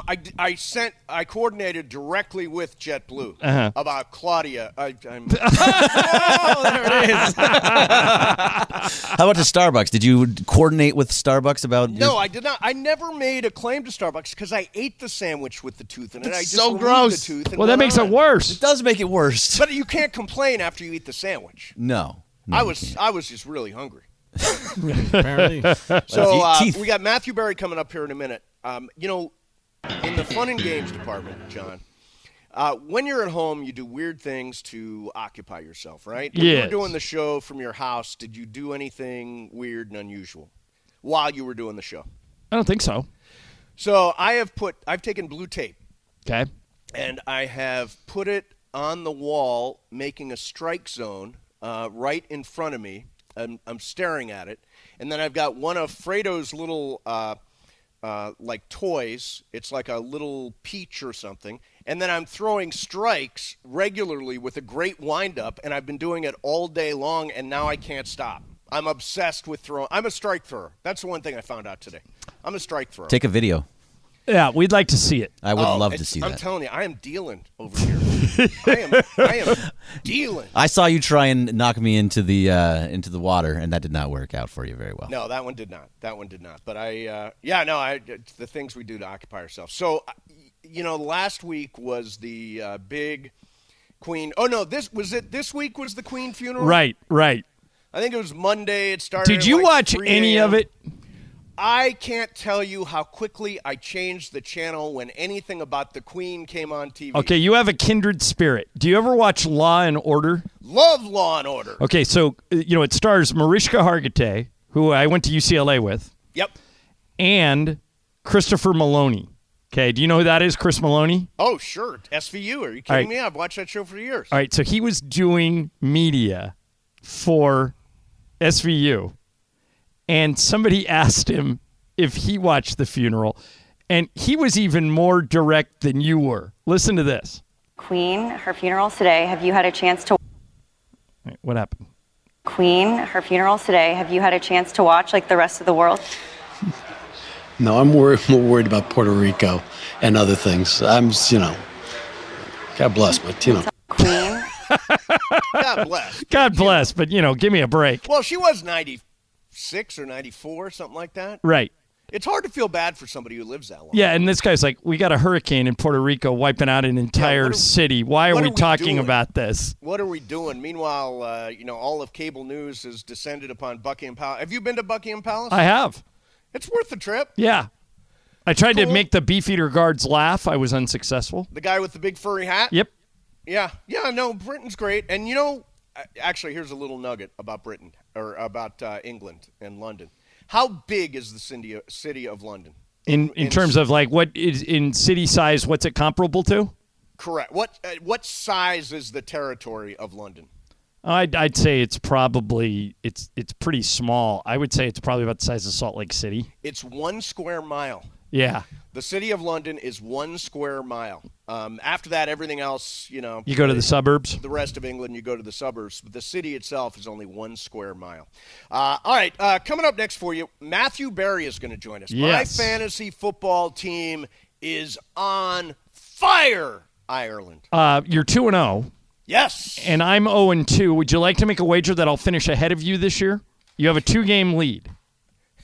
I coordinated directly with JetBlue about Claudia. Oh, there it is. How about the Starbucks? Did you coordinate with Starbucks about? No, I did not. I never made a claim to Starbucks because I ate the sandwich with the tooth in it. I just so removed gross. The tooth and well, that makes it worse. It does make it worse. But you can't complain after you eat the sandwich. No. I was just really hungry. Apparently. So we got Matthew Berry coming up here in a minute. In the fun and games department, John, when you're at home, you do weird things to occupy yourself, right? When you were doing the show from your house, did you do anything weird and unusual while you were doing the show? I don't think so. So I've taken blue tape. Okay. And I have put it on the wall, making a strike zone right in front of me. I'm staring at it. And then I've got one of Fredo's little like toys. It's like a little peach or something. And then I'm throwing strikes regularly with a great windup, and I've been doing it all day long, and now I can't stop. I'm obsessed with throwing. I'm a strike thrower. That's the one thing I found out today. I'm a strike thrower. Take a video. Yeah, we'd like to see it. I would love to see that. I'm telling you, I am dealing over here. I am dealing. I saw you try and knock me into the water, and that did not work out for you very well. No, that one did not. But the things we do to occupy ourselves. So, last week was the big Queen. Oh no, this week was the Queen funeral. Right. I think it was Monday. It started. Did you watch any of it? I can't tell you how quickly I changed the channel when anything about the Queen came on TV. Okay, you have a kindred spirit. Do you ever watch Law and Order? Love Law and Order. Okay, so, it stars Mariska Hargitay, who I went to UCLA with. Yep. And Christopher Maloney. Okay, do you know who that is, Chris Maloney? Oh, sure. SVU. Are you kidding me? I've watched that show for years. All right, so he was doing media for SVU. And somebody asked him if he watched the funeral, and he was even more direct than you were. Listen to this. Queen, her funeral's today. Have you had a chance to... Wait, what happened? Queen, her funeral's today. Have you had a chance to watch like the rest of the world? No, I'm more worried about Puerto Rico and other things. I'm, God bless, but, Queen. God bless. God bless, but, give me a break. Well, she was 96 or 94, something like that. Right. It's hard to feel bad for somebody who lives that long. Yeah, and this guy's like, we got a hurricane in Puerto Rico wiping out an entire city. Why are we talking about this? What are we doing? Meanwhile, all of cable news has descended upon Buckingham Palace. Have you been to Buckingham Palace? I have. It's worth the trip. Yeah. I tried to make the Beefeater guards laugh. I was unsuccessful. The guy with the big furry hat? Yep. Yeah, no, Britain's great. And, actually, here's a little nugget about Britain, or about England and London. How big is the city of London? In terms of, like, what is in city size, what's it comparable to? Correct. What size is the territory of London? I'd say it's probably it's pretty small. I would say it's probably about the size of Salt Lake City. It's 1 square mile. Yeah. The city of London is 1 square mile. After that, everything else, You go to the suburbs? The rest of England, you go to the suburbs. But the city itself is only 1 square mile. All right, coming up next for you, Matthew Berry is going to join us. Yes. My fantasy football team is on fire, Ireland. You're 2-0. Yes. And I'm 0-2. Would you like to make a wager that I'll finish ahead of you this year? You have a 2-game lead.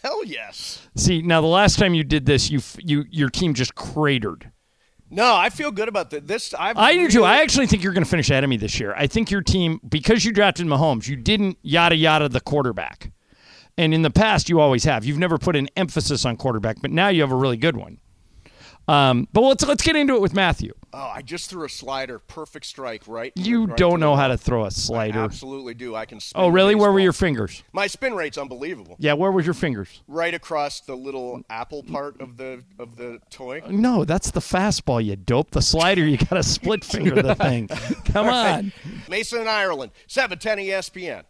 Hell yes. See, now the last time you did this, your team just cratered. No, I feel good about this. I do too. I actually think you're going to finish ahead of me this year. I think your team, because you drafted Mahomes, you didn't yada yada the quarterback. And in the past, you always have. You've never put an emphasis on quarterback, but now you have a really good one. But let's get into it with Matthew. Oh, I just threw a slider. Perfect strike, right? You don't know how to throw a slider. I absolutely do. I can spin. Oh, really? Where were your fingers? My spin rate's unbelievable. Yeah, where were your fingers? Right across the little apple part of the toy. No, that's the fastball, you dope. The slider, you got to split finger the thing. Come on. Mason, Ireland, 710 ESPN.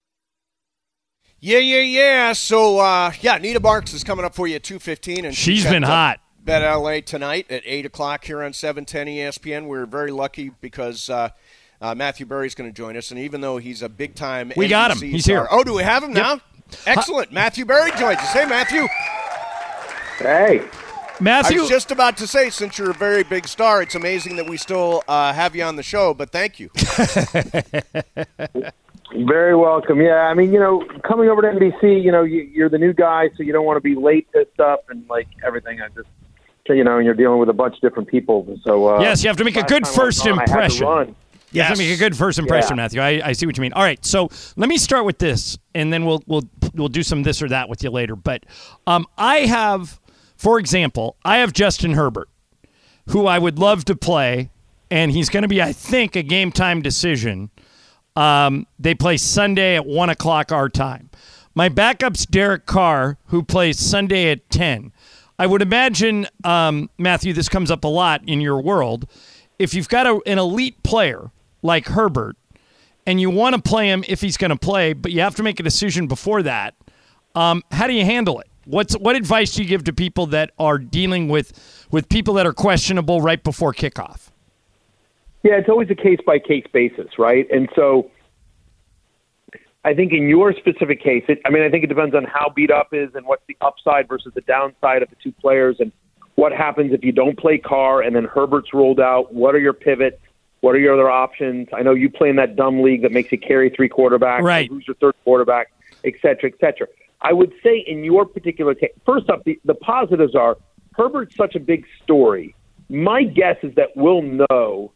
Yeah. So, Nita Marks is coming up for you at 2:15. And she's been hot. Bet LA tonight at 8 o'clock here on 710 ESPN. We're very lucky because Matthew Berry's going to join us, and even though he's a big-time we NBC got him. He's star, here. Oh, do we have him now? Excellent. Matthew Berry joins us. Hey, Matthew. Hey. Matthew. I was just about to say, since you're a very big star, it's amazing that we still have you on the show, but thank you. Very welcome. Yeah, I mean, coming over to NBC, you're the new guy, so you don't want to be late to stuff and, everything. And you're dealing with a bunch of different people. So yes, you have to make a good first impression. You have to make a good first impression, Matthew. I see what you mean. All right, so let me start with this, and then we'll do some this or that with you later. But I have, for example, Justin Herbert, who I would love to play, and he's going to be, I think, a game time decision. They play Sunday at 1 o'clock our time. My backup's Derek Carr, who plays Sunday at 10. I would imagine, Matthew, this comes up a lot in your world. If you've got an elite player like Herbert and you want to play him if he's going to play, but you have to make a decision before that, how do you handle it? What advice do you give to people that are dealing with people that are questionable right before kickoff? Yeah, it's always a case-by-case basis, right? And so I think in your specific case, I think it depends on how beat up is and what's the upside versus the downside of the two players and what happens if you don't play Carr and then Herbert's rolled out. What are your pivots? What are your other options? I know you play in that dumb league that makes you carry three quarterbacks. Right. Who's your third quarterback, et cetera, et cetera. I would say in your particular case, first off, the positives are Herbert's such a big story. My guess is that we'll know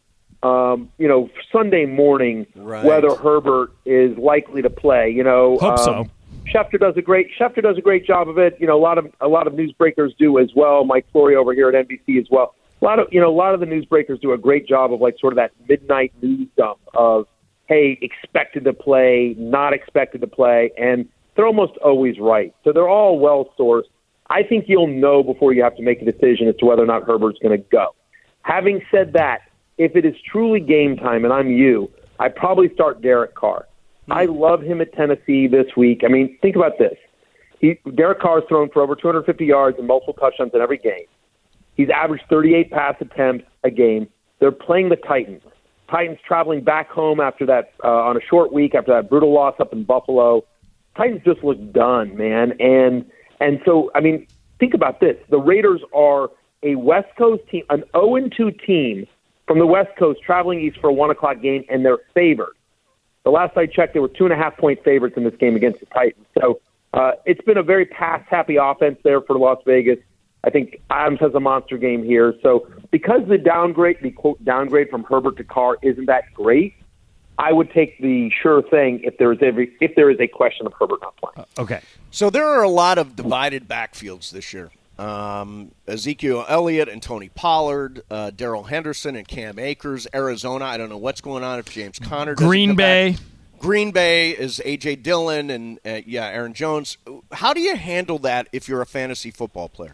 Sunday morning whether Herbert is likely to play. Hope so. Schefter does a great job of it. A lot of newsbreakers do as well. Mike Florio over here at NBC as well. A lot of the newsbreakers do a great job of sort of that midnight news dump of, hey, expected to play, not expected to play, and they're almost always right. So they're all well sourced. I think you'll know before you have to make a decision as to whether or not Herbert's going to go. Having said that, if it is truly game time and I'm you, I probably start Derek Carr. I love him at Tennessee this week. I mean, think about this. Derek Carr has thrown for over 250 yards and multiple touchdowns in every game. He's averaged 38 pass attempts a game. They're playing the Titans. Titans traveling back home after that on a short week after that brutal loss up in Buffalo. Titans just look done, man. And so, I mean, think about this. The Raiders are a West Coast team, an 0-2 team from the West Coast traveling east for a 1 o'clock game, and they're favored. The last I checked, they were 2.5-point favorites in this game against the Titans. So it's been a very pass-happy offense there for Las Vegas. I think Adams has a monster game here. So because the quote downgrade from Herbert to Carr isn't that great, I would take the sure thing if there is a question of Herbert not playing. Okay. So there are a lot of divided backfields this year. Ezekiel Elliott and Tony Pollard, Darrell Henderson and Cam Akers. Arizona, I don't know what's going on if James Conner doesn't Green Bay. Back. Green Bay is A.J. Dillon and, Aaron Jones. How do you handle that if you're a fantasy football player?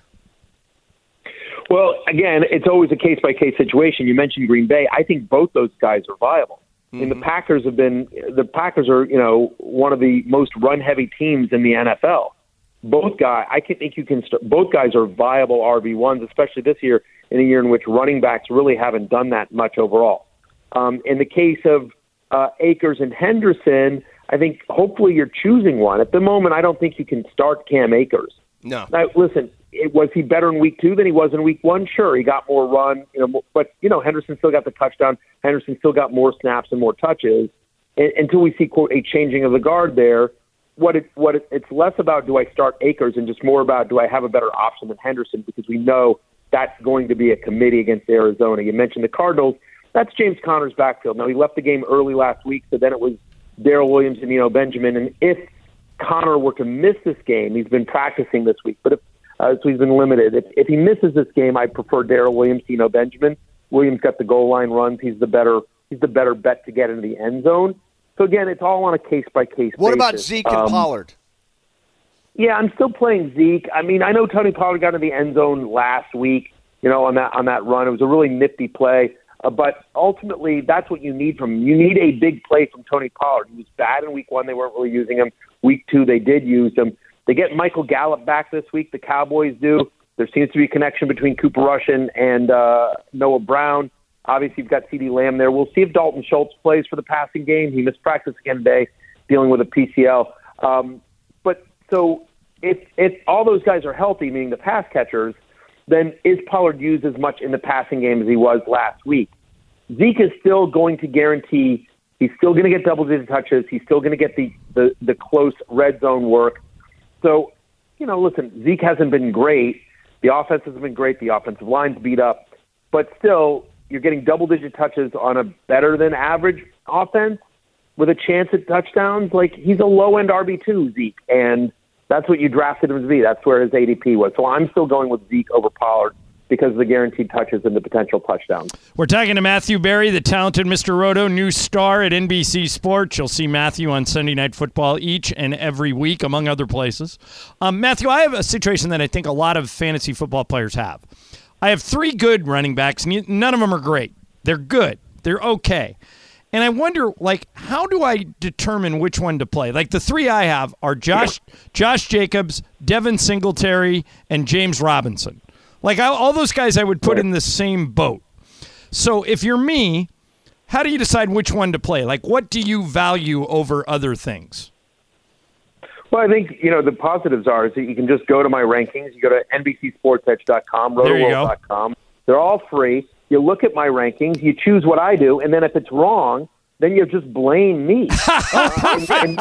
Well, again, it's always a case-by-case situation. You mentioned Green Bay. I think both those guys are viable. I mean, the Packers are, one of the most run-heavy teams in the NFL. Both guys are viable RB1s, especially this year, in a year in which running backs really haven't done that much overall. In the case of Akers and Henderson, I think hopefully you're choosing one. At the moment, I don't think you can start Cam Akers. No. Now, listen, was he better in week 2 than he was in week 1? Sure, he got more run, but Henderson still got the touchdown. Henderson still got more snaps and more touches until we see, quote, a changing of the guard there. it's less about do I start Akers and just more about do I have a better option than Henderson, because we know that's going to be a committee against Arizona. You mentioned the Cardinals. That's James Conner's backfield. Now, he left the game early last week, so then it was Darrell Williams and Eno Benjamin. And if Conner were to miss this game, he's been practicing this week, but so he's been limited. If he misses this game, I prefer Darrell Williams to Eno Benjamin. Williams got the goal line runs. He's the better bet to get into the end zone. So again, it's all on a case-by-case basis. What about Zeke and Pollard? Yeah, I'm still playing Zeke. I mean, I know Tony Pollard got in the end zone last week, on that run. It was a really nifty play. But ultimately, that's what you need from him. You need a big play from Tony Pollard. He was bad in week 1. They weren't really using him. Week 2, they did use him. They get Michael Gallup back this week. The Cowboys do. There seems to be a connection between Cooper Rush and Noah Brown. Obviously, you've got CeeDee Lamb there. We'll see if Dalton Schultz plays for the passing game. He missed practice again today, dealing with a PCL. But so if all those guys are healthy, meaning the pass catchers, then is Pollard used as much in the passing game as he was last week? Zeke is still going to guarantee he's still going to get double-digit touches. He's still going to get the close red zone work. So, listen, Zeke hasn't been great. The offense hasn't been great. The offensive line's beat up. But still, you're getting double-digit touches on a better-than-average offense with a chance at touchdowns. Like, he's a low-end RB2, Zeke, and that's what you drafted him to be. That's where his ADP was. So I'm still going with Zeke over Pollard because of the guaranteed touches and the potential touchdowns. We're talking to Matthew Berry, the talented Mr. Roto, new star at NBC Sports. You'll see Matthew on Sunday Night Football each and every week, among other places. Matthew, I have a situation that I think a lot of fantasy football players have. I have 3 good running backs, and none of them are great. They're good. They're okay. And I wonder, how do I determine which one to play? Like, the 3 I have are Josh Jacobs, Devin Singletary, and James Robinson. All those guys I would put in the same boat. So if you're me, how do you decide which one to play? What do you value over other things? Well, I think, the positives are is that you can just go to my rankings. You go to NBCSportsEdge.com, RotoWorld.com. They're all free. You look at my rankings, you choose what I do, and then if it's wrong, then you just blame me. I'm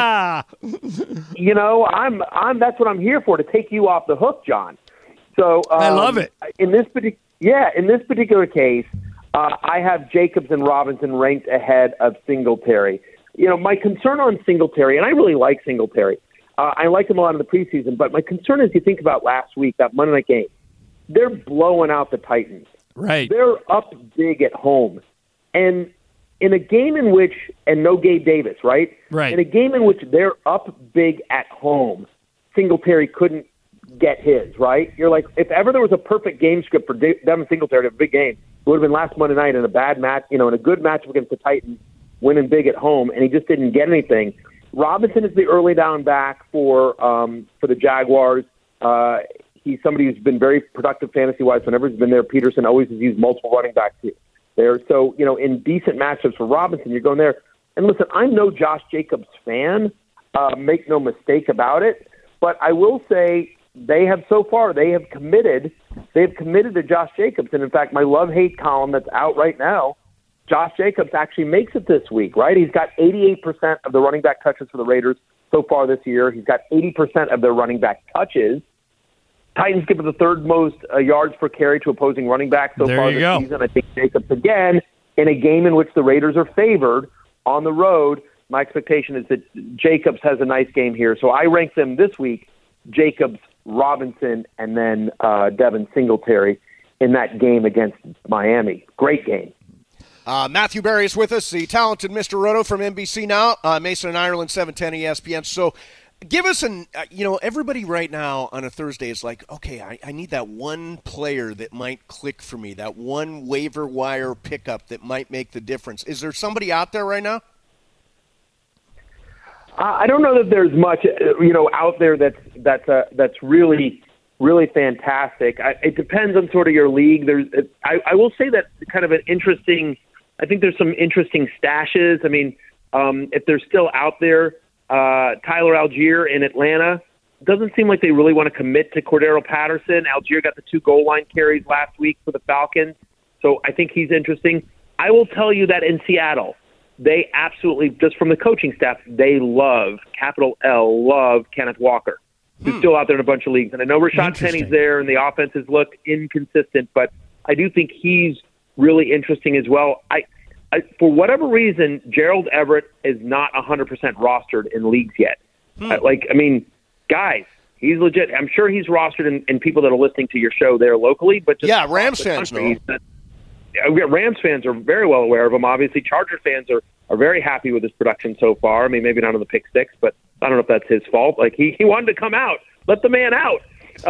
that's what I'm here for, to take you off the hook, John. So I love it. In this particular case, I have Jacobs and Robinson ranked ahead of Singletary. My concern on Singletary, and I really like Singletary. I liked him a lot in the preseason, but my concern is you think about last week, that Monday night game. They're blowing out the Titans. Right. They're up big at home. And in a game in which, and no Gabe Davis, right? Right. In a game in which they're up big at home, Singletary couldn't get his, right? You're like, if ever there was a perfect game script for Devin Singletary to have a big game, it would have been last Monday night in a bad match, in a good matchup against the Titans, winning big at home, and he just didn't get anything. Robinson is the early down back for the Jaguars. He's somebody who's been very productive fantasy-wise whenever he's been there. Peterson always has used multiple running backs there. So, in decent matchups for Robinson, you're going there. And listen, I'm no Josh Jacobs fan. Make no mistake about it. But I will say they have committed to Josh Jacobs. And, in fact, my love-hate column that's out right now, Josh Jacobs actually makes it this week, right? He's got 88% of the running back touches for the Raiders so far this year. He's got 80% of their running back touches. Titans give the 3rd most yards per carry to opposing running backs so far this season. I think Jacobs, again, in a game in which the Raiders are favored on the road, my expectation is that Jacobs has a nice game here. So I rank them this week, Jacobs, Robinson, and then Devin Singletary in that game against Miami. Great game. Matthew Berry is with us, the talented Mr. Roto from NBC Now, Mason and Ireland, 710 ESPN. So give us everybody right now on a Thursday is like, okay, I need that one player that might click for me, that one waiver wire pickup that might make the difference. Is there somebody out there right now? I don't know that there's much, out there that's really, really fantastic. It depends on sort of your league. I will say that kind of an interesting. I think there's some interesting stashes. I mean, if they're still out there, Tyler Algier in Atlanta, doesn't seem like they really want to commit to Cordero Patterson. Algier got the 2 goal line carries last week for the Falcons, so I think he's interesting. I will tell you that in Seattle, they absolutely, just from the coaching staff, they love, capital L, love Kenneth Walker, who's still out there in a bunch of leagues. And I know Rashad Penny's there, and the offenses look inconsistent, but I do think he's really interesting as well. I for whatever reason, Gerald Everett is not 100% rostered in leagues yet. Guys, he's legit. I'm sure he's rostered in people that are listening to your show there locally. But just Rams fans know. Rams fans are very well aware of him. Obviously, Charger fans are very happy with his production so far. I mean, maybe not on the pick six, but I don't know if that's his fault. Like, he wanted to come out. Let the man out.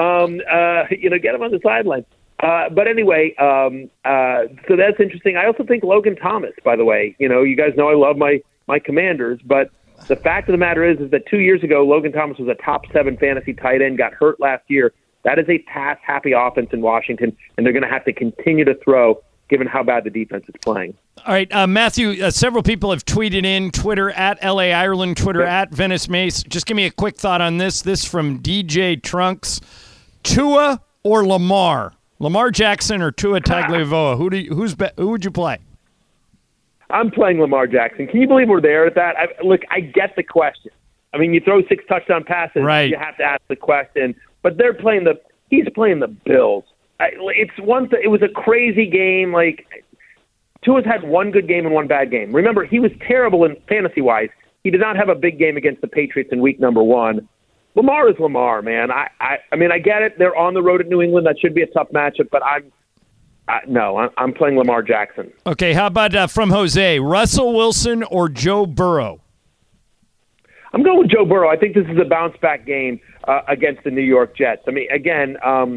Get him on the sideline. But anyway, so that's interesting. I also think Logan Thomas, by the way, you guys know I love my Commanders, but the fact of the matter is that 2 years ago, Logan Thomas was a top 7 fantasy tight end, got hurt last year. That is a pass-happy offense in Washington, and they're going to have to continue to throw given how bad the defense is playing. All right, Matthew, several people have tweeted in, Twitter at LA Ireland, Twitter at Venice Mace. Just give me a quick thought on this. This from DJ Trunks. Tua or Lamar? Lamar Jackson or Tua Tagovailoa? Who would you play? I'm playing Lamar Jackson. Can you believe we're there at that? I get the question. I mean, you throw 6 touchdown passes, right. You have to ask the question. But he's playing the Bills. It was a crazy game. Tua's had one good game and one bad game. Remember, he was terrible in fantasy-wise. He did not have a big game against the Patriots in week number 1. Lamar is Lamar, man. I get it. They're on the road at New England. That should be a tough matchup, but I'm playing Lamar Jackson. Okay, how about from Jose, Russell Wilson or Joe Burrow? I'm going with Joe Burrow. I think this is a bounce-back game against the New York Jets. I mean, again,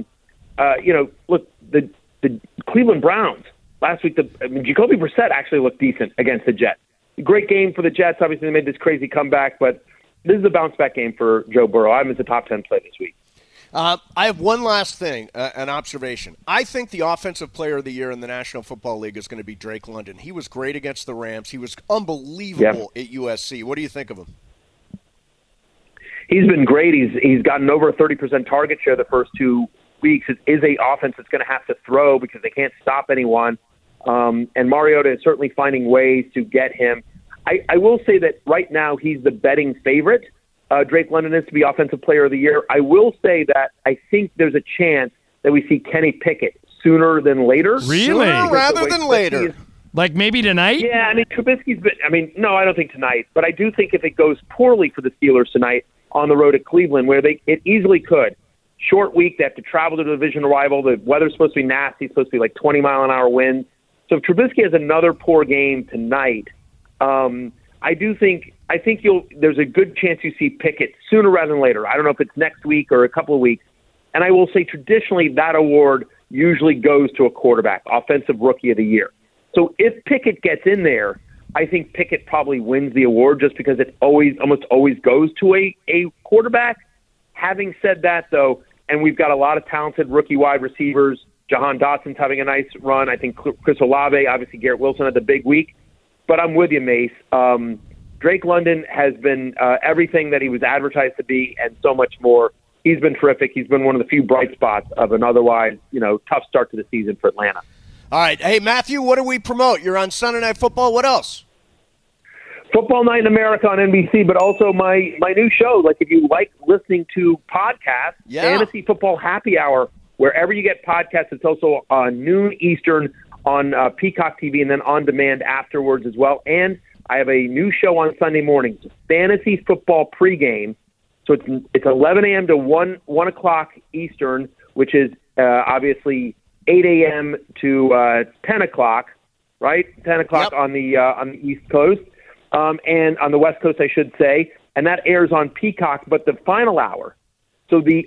look, the Cleveland Browns last week, Jacoby Brissett actually looked decent against the Jets. Great game for the Jets. Obviously, they made this crazy comeback, but this is a bounce-back game for Joe Burrow. I'm in the top 10 play this week. I have one last thing, an observation. I think the Offensive Player of the Year in the National Football League is going to be Drake London. He was great against the Rams. He was unbelievable at USC. What do you think of him? He's been great. He's gotten over a 30% target share the first 2 weeks. It is a offense that's going to have to throw because they can't stop anyone. And Mariota is certainly finding ways to get him. I will say that right now he's the betting favorite. Drake London is to be Offensive Player of the Year. I will say that I think there's a chance that we see Kenny Pickett sooner than later. Really? Sooner rather than later. Like maybe tonight? Yeah, I mean, Trubisky's been – no, I don't think tonight. But I do think if it goes poorly for the Steelers tonight on the road at Cleveland, where it easily could. Short week, they have to travel to the division rival. The weather's supposed to be nasty. It's supposed to be like 20-mile-an-hour winds. So if Trubisky has another poor game tonight, I think there's a good chance you see Pickett sooner rather than later. I don't know if it's next week or a couple of weeks. And I will say traditionally that award usually goes to a quarterback, Offensive Rookie of the Year. So if Pickett gets in there, I think Pickett probably wins the award just because it almost always goes to a quarterback. Having said that, though, and we've got a lot of talented rookie wide receivers. Jahan Dotson's having a nice run. I think Chris Olave, obviously Garrett Wilson had the big week. But I'm with you, Mace. Drake London has been everything that he was advertised to be and so much more. He's been terrific. He's been one of the few bright spots of an otherwise, tough start to the season for Atlanta. All right. Hey, Matthew, what do we promote? You're on Sunday Night Football. What else? Football Night in America on NBC, but also my new show. Like if you like listening to podcasts, Fantasy Football Happy Hour, wherever you get podcasts. It's also noon Eastern on Peacock TV and then on demand afterwards as well. And I have a new show on Sunday mornings, Fantasy Football Pregame. So it's 11 a.m. to 1 o'clock Eastern, which is obviously 8 a.m. to 10 o'clock, right? 10 o'clock on the East Coast. And on the West Coast, I should say. And that airs on Peacock, but the final hour, so the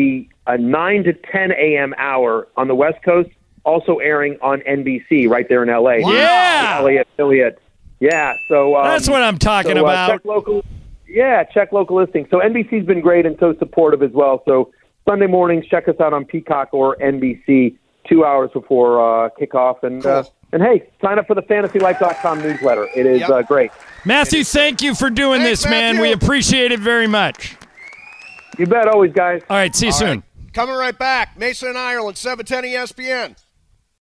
9 to 10 a.m. hour on the West Coast, also airing on NBC right there in L.A. Wow. Yeah! The LA affiliate. Yeah, so that's what I'm talking about. Check local listings. So NBC's been great and so supportive as well. So Sunday mornings, check us out on Peacock or NBC 2 hours before kickoff. And and hey, sign up for the FantasyLife.com newsletter. It is great. Matthew, thank you for doing this, man. Matthew. We appreciate it very much. You bet, always, guys. All right, see you soon. Coming right back. Mason and Ireland, 710 ESPN.